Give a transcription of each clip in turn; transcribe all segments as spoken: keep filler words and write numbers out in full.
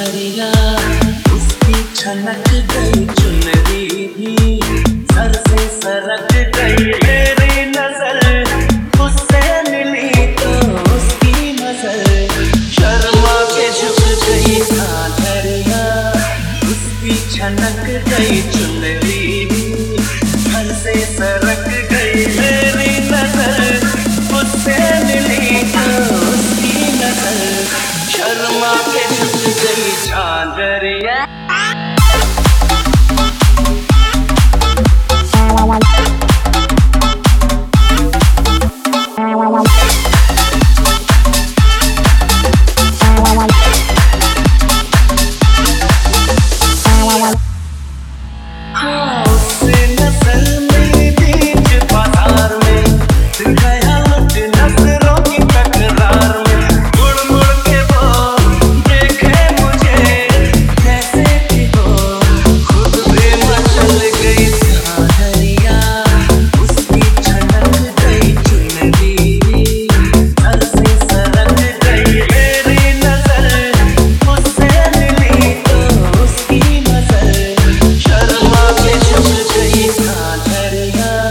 झांझरिया उसकी छनक गई चुनरी भी सर से सरक गई। मेरी नजर उससे मिली तो उसकी नजर शर्मा के झुक गई। झांझरिया उसकी छनक गई चुनरी भी सर से सरक गई। मेरी नजर उससे मिली तो उसकी नजर शर्मा के झुक गई। झांझरिया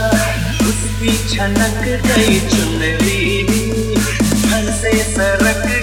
छनक गई चुनरी घर से सरक